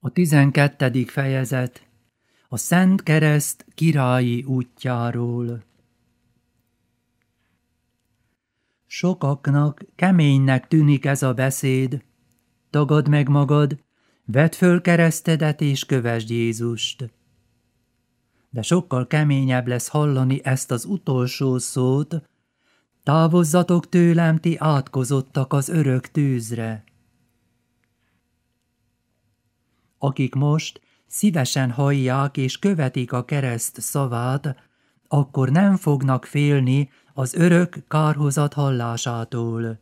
A 12. fejezet a Szent Kereszt királyi útjáról. Sokaknak keménynek tűnik ez a beszéd. Tagadd meg magad, vedd föl keresztedet és kövesd Jézust. De sokkal keményebb lesz hallani ezt az utolsó szót: távozzatok tőlem, ti átkozottak az örök tűzre. Akik most szívesen hallják és követik a kereszt szavát, akkor nem fognak félni az örök kárhozat hallásától.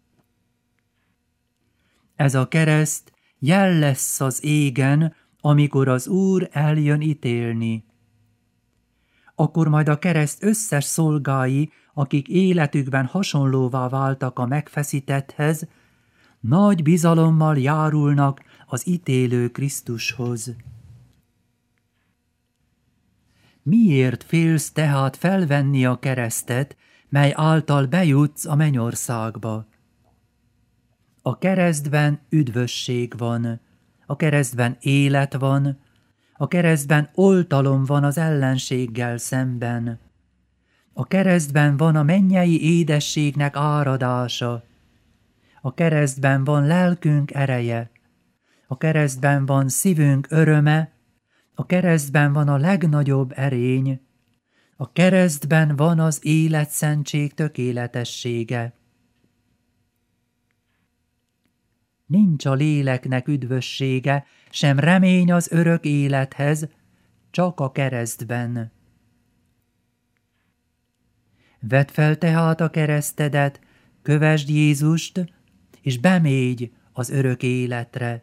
Ez a kereszt jel lesz az égen, amikor az Úr eljön ítélni. Akkor majd a kereszt összes szolgái, akik életükben hasonlóvá váltak a megfeszítetthez, nagy bizalommal járulnak az ítélő Krisztushoz. Miért félsz tehát felvenni a keresztet, mely által bejutsz a mennyországba? A keresztben üdvösség van, a keresztben élet van, a keresztben oltalom van az ellenséggel szemben. A keresztben van a mennyei édességnek áradása. A keresztben van lelkünk ereje. A keresztben van szívünk öröme. A keresztben van a legnagyobb erény. A keresztben van az életszentség tökéletessége. Nincs a léleknek üdvössége, sem remény az örök élethez, csak a keresztben. Vedd fel tehát a keresztedet, kövesd Jézust, és bemégy az örök életre.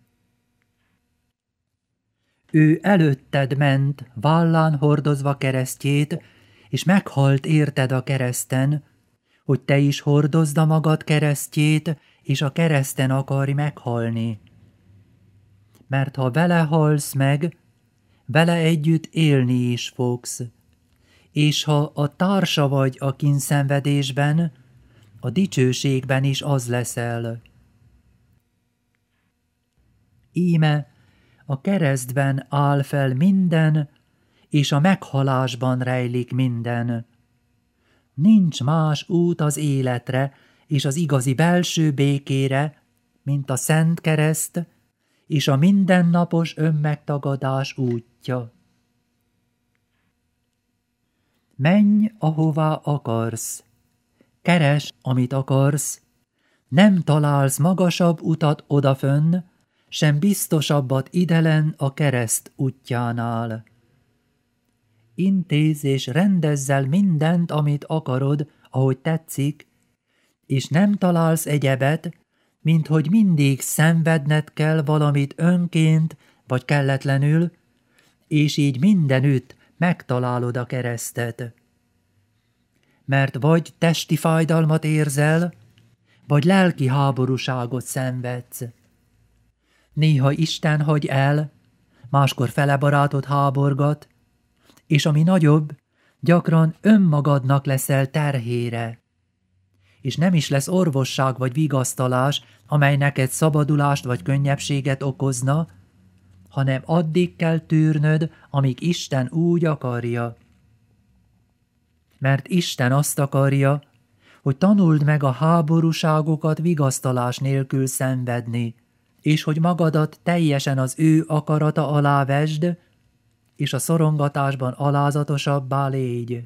Ő előtted ment, vállán hordozva keresztjét, és meghalt érted a kereszten, hogy te is hordozd a magad keresztjét, és a kereszten akarj meghalni. Mert ha vele halsz meg, vele együtt élni is fogsz, és ha a társa vagy a kínszenvedésben, a dicsőségben is az leszel. Íme a keresztben áll fel minden, és a meghalásban rejlik minden. Nincs más út az életre és az igazi belső békére, mint a Szent Kereszt és a mindennapos önmegtagadás útja. Menj, ahová akarsz. Keresd, amit akarsz. Nem találsz magasabb utat odafönn, sem biztosabbat idelen a kereszt útjánál. Intézz és rendezzel mindent, amit akarod, ahogy tetszik, és nem találsz egyebet, mint hogy mindig szenvedned kell valamit önként vagy kelletlenül, és így mindenütt megtalálod a keresztet. Mert vagy testi fájdalmat érzel, vagy lelki háborúságot szenvedsz. Néha Isten hagy el, máskor fele barátod háborgat, és ami nagyobb, gyakran önmagadnak leszel terhére. És nem is lesz orvosság vagy vigasztalás, amely neked szabadulást vagy könnyebbséget okozna, hanem addig kell tűrnöd, amíg Isten úgy akarja. Mert Isten azt akarja, hogy tanuld meg a háborúságokat vigasztalás nélkül szenvedni, és hogy magadat teljesen az ő akarata alá vesd, és a szorongatásban alázatosabbá légy.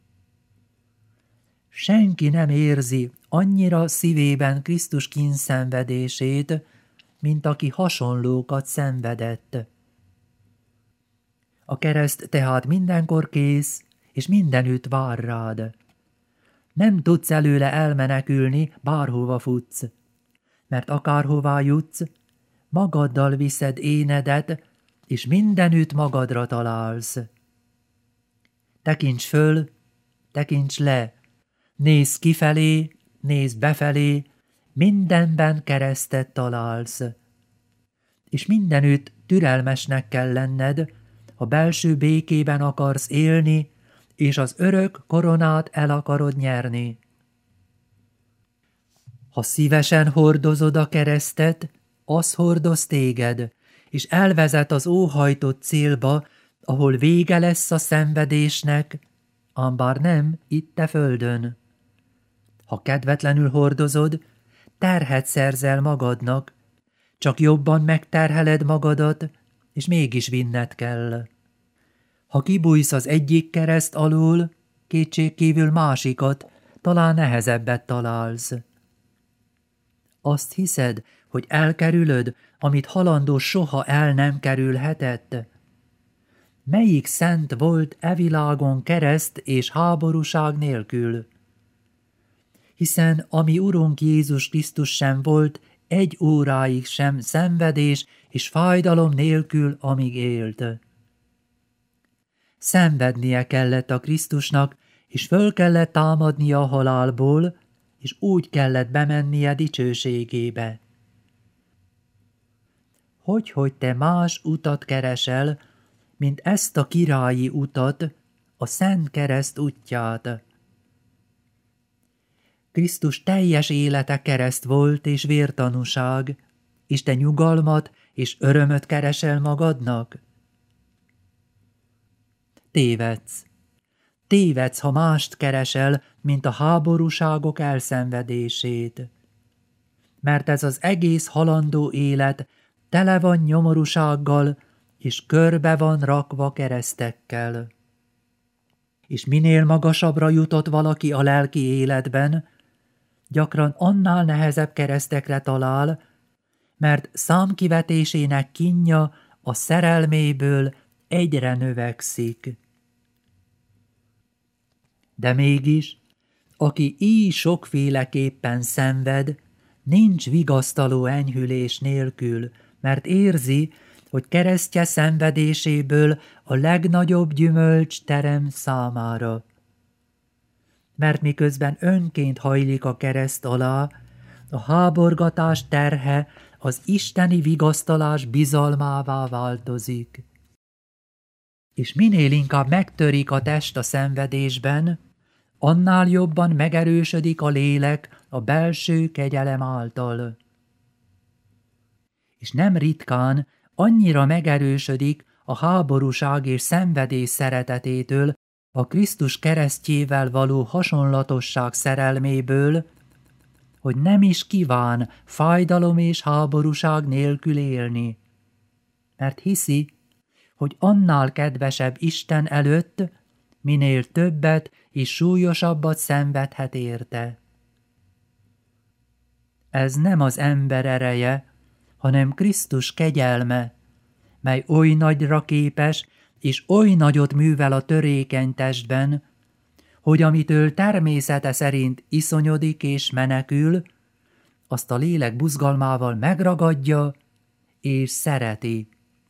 Senki nem érzi annyira szívében Krisztus kínszenvedését, mint aki hasonlókat szenvedett. A kereszt tehát mindenkor kész, és mindenütt vár rád. Nem tudsz előle elmenekülni, bárhova futsz, mert akárhová jutsz, magaddal viszed énedet, és mindenütt magadra találsz. Tekints föl, tekints le, nézz kifelé, nézz befelé, mindenben keresztet találsz. És mindenütt türelmesnek kell lenned, ha belső békében akarsz élni, és az örök koronát el akarod nyerni. Ha szívesen hordozod a keresztet, az hordoz téged, és elvezet az óhajtott célba, ahol vége lesz a szenvedésnek, ám bár nem itt a földön. Ha kedvetlenül hordozod, terhet szerzel magadnak, csak jobban megterheled magadat, és mégis vinned kell. Ha kibújsz az egyik kereszt alól, kétségkívül másikat, talán nehezebbet találsz. Azt hiszed, hogy elkerülöd, amit halandó soha el nem kerülhetett? Melyik szent volt e világon kereszt és háborúság nélkül? Hiszen ami Urunk Jézus Krisztus sem volt, egy óráig sem szenvedés és fájdalom nélkül, amíg élt. Szenvednie kellett a Krisztusnak, és föl kellett támadnia a halálból, és úgy kellett bemennie dicsőségébe. Hogy te más utat keresel, mint ezt a királyi utat, a Szent Kereszt útját. Krisztus teljes élete kereszt volt és vértanúság, és te nyugalmat és örömöt keresel magadnak? Tévedsz. Tévedsz, ha mást keresel, mint a háborúságok elszenvedését. Mert ez az egész halandó élet tele van nyomorúsággal, és körbe van rakva keresztekkel. És minél magasabbra jutott valaki a lelki életben, gyakran annál nehezebb keresztekre talál, mert számkivetésének kínja a szerelméből egyre növekszik. De mégis, aki így sokféleképpen szenved, nincs vigasztaló enyhülés nélkül, mert érzi, hogy keresztje szenvedéséből a legnagyobb gyümölcs terem számára. Mert miközben önként hajlik a kereszt alá, a háborgatás terhe az isteni vigasztalás bizalmává változik. És minél inkább megtörik a test a szenvedésben, annál jobban megerősödik a lélek a belső kegyelem által. És nem ritkán annyira megerősödik a háborúság és szenvedés szeretetétől, a Krisztus keresztjével való hasonlatosság szerelméből, hogy nem is kíván fájdalom és háborúság nélkül élni, mert hiszi, hogy annál kedvesebb Isten előtt, minél többet és súlyosabbat szenvedhet érte. Ez nem az ember ereje, hanem Krisztus kegyelme, mely oly nagyra képes és oly nagyot művel a törékeny testben, hogy amitől természete szerint iszonyodik és menekül, azt a lélek buzgalmával megragadja és szereti.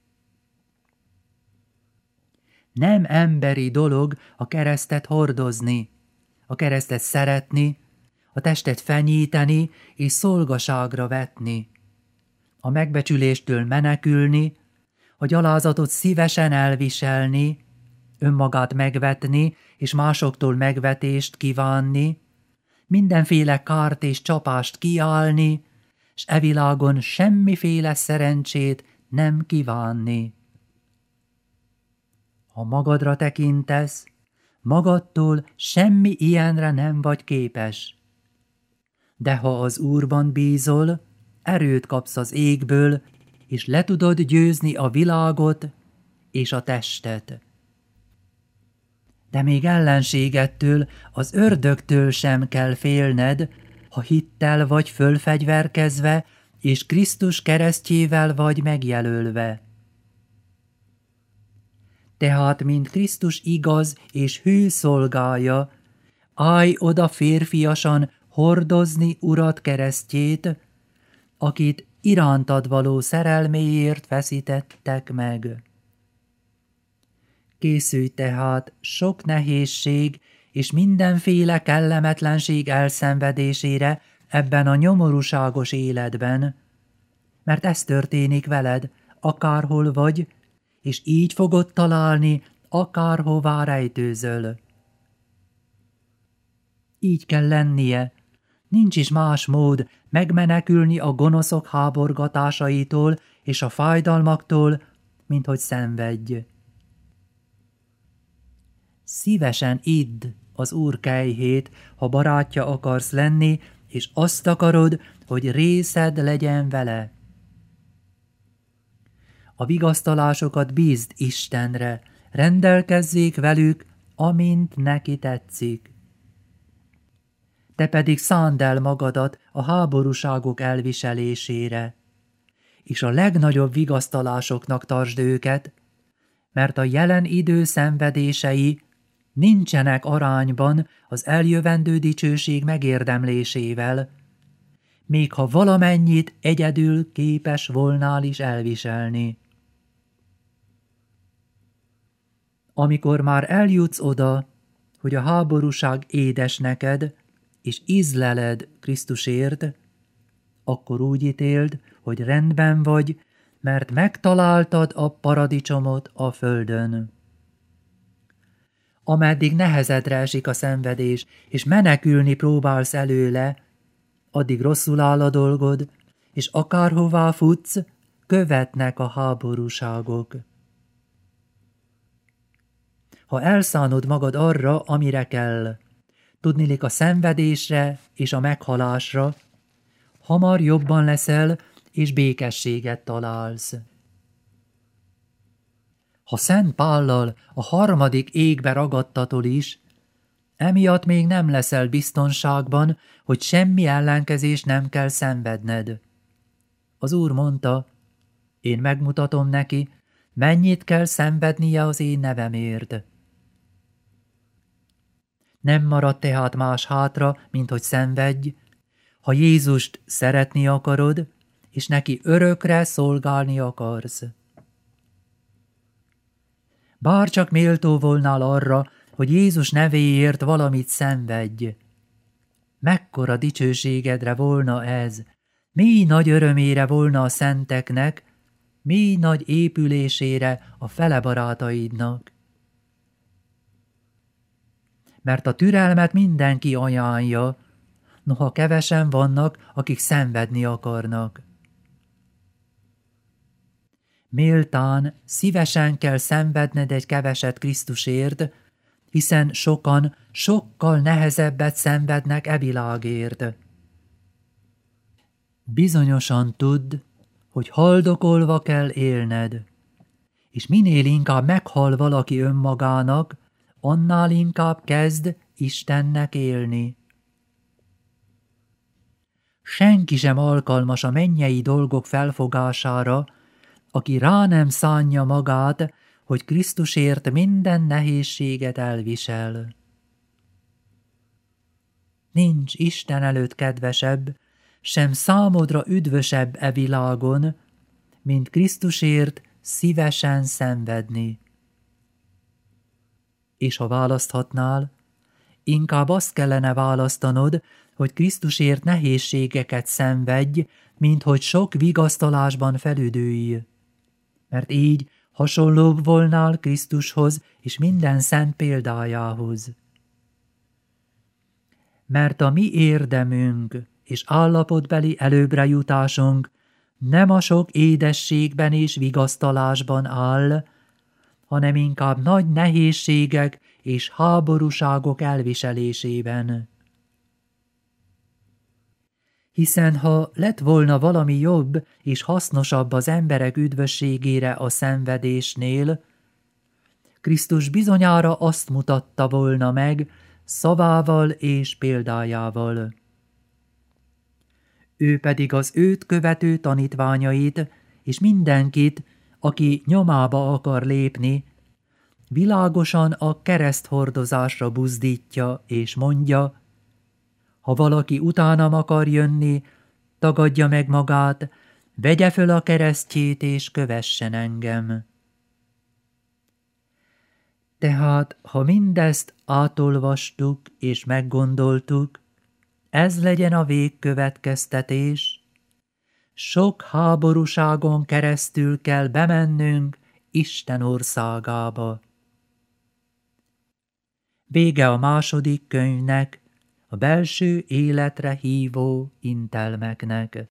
Nem emberi dolog a keresztet hordozni, a keresztet szeretni, a testet fenyíteni és szolgaságra vetni, a megbecsüléstől menekülni, a gyalázatot szívesen elviselni, önmagát megvetni és másoktól megvetést kívánni, mindenféle kárt és csapást kiállni, s e világon semmiféle szerencsét nem kívánni. Ha magadra tekintesz, magadtól semmi ilyenre nem vagy képes. De ha az Úrban bízol, erőt kapsz az égből, és le tudod győzni a világot és a testet. De még ellenségettől, az ördögtől sem kell félned, ha hittel vagy fölfegyverkezve, és Krisztus keresztjével vagy megjelölve. Tehát, mint Krisztus igaz és hű szolgája, állj oda férfiasan hordozni Urat keresztjét, akit irántad való szerelméért feszítettek meg. Készülj tehát sok nehézség és mindenféle kellemetlenség elszenvedésére ebben a nyomorúságos életben, mert ez történik veled, akárhol vagy, és így fogod találni, akárhová rejtőzöl. Így kell lennie, Nincs is más mód megmenekülni a gonoszok háborgatásaitól és a fájdalmaktól, mint hogy szenvedj. Szívesen idd az Úr kejhét, ha barátja akarsz lenni, és azt akarod, hogy részed legyen vele. A vigasztalásokat bízd Istenre, rendelkezzék velük, amint neki tetszik. Te pedig szánd el magadat a háborúságok elviselésére, és a legnagyobb vigasztalásoknak tartsd őket, mert a jelen idő szenvedései nincsenek arányban az eljövendő dicsőség megérdemlésével, még ha valamennyit egyedül képes volnál is elviselni. Amikor már eljutsz oda, hogy a háborúság édes neked, és ízleled Krisztusért, akkor úgy ítéld, hogy rendben vagy, mert megtaláltad a paradicsomot a földön. Ameddig nehezedre esik a szenvedés, és menekülni próbálsz előle, addig rosszul áll a dolgod, és akárhová futsz, követnek a háborúságok. Ha elszánod magad arra, amire kell, tudniillik a szenvedésre és a meghalásra, hamar jobban leszel, és békességet találsz. Ha Szent Pállal a harmadik égbe ragadtatol is, emiatt még nem leszel biztonságban, hogy semmi ellenkezést nem kell szenvedned. Az Úr mondta, én megmutatom neki, mennyit kell szenvednie az én nevemért. Nem marad tehát más hátra, mint hogy szenvedj, ha Jézust szeretni akarod, és neki örökre szolgálni akarsz. Bárcsak méltó volnál arra, hogy Jézus nevéért valamit szenvedj. Mekkora dicsőségedre volna ez, mély nagy örömére volna a szenteknek, mély nagy épülésére a fele barátaidnak. Mert a türelmet mindenki ajánlja, noha kevesen vannak, akik szenvedni akarnak. Méltán, szívesen kell szenvedned egy keveset Krisztusért, hiszen sokan sokkal nehezebbet szenvednek e világért. Bizonyosan tudd, hogy haldokolva kell élned, és minél inkább meghal valaki önmagának, annál inkább kezd Istennek élni. Senki sem alkalmas a mennyei dolgok felfogására, aki rá nem szánja magát, hogy Krisztusért minden nehézséget elvisel. Nincs Isten előtt kedvesebb, sem számodra üdvösebb e világon, mint Krisztusért szívesen szenvedni. És ha választhatnál, inkább azt kellene választanod, hogy Krisztusért nehézségeket szenvedj, mint hogy sok vigasztalásban felüdülj. Mert így hasonlóbb volnál Krisztushoz és minden szent példájához. Mert a mi érdemünk és állapotbeli előbbre jutásunk nem a sok édességben és vigasztalásban áll, hanem inkább nagy nehézségek és háborúságok elviselésében. Hiszen ha lett volna valami jobb és hasznosabb az emberek üdvösségére a szenvedésnél, Krisztus bizonyára azt mutatta volna meg szavával és példájával. Ő pedig az őt követő tanítványait és mindenkit, aki nyomába akar lépni, világosan a kereszthordozásra buzdítja és mondja, ha valaki utánam akar jönni, tagadja meg magát, vegye föl a keresztjét és kövessen engem. Tehát, ha mindezt átolvastuk és meggondoltuk, ez legyen a végkövetkeztetés, sok háborúságon keresztül kell bemennünk Isten országába. Vége a második könyvnek, a belső életre hívó intelmeknek.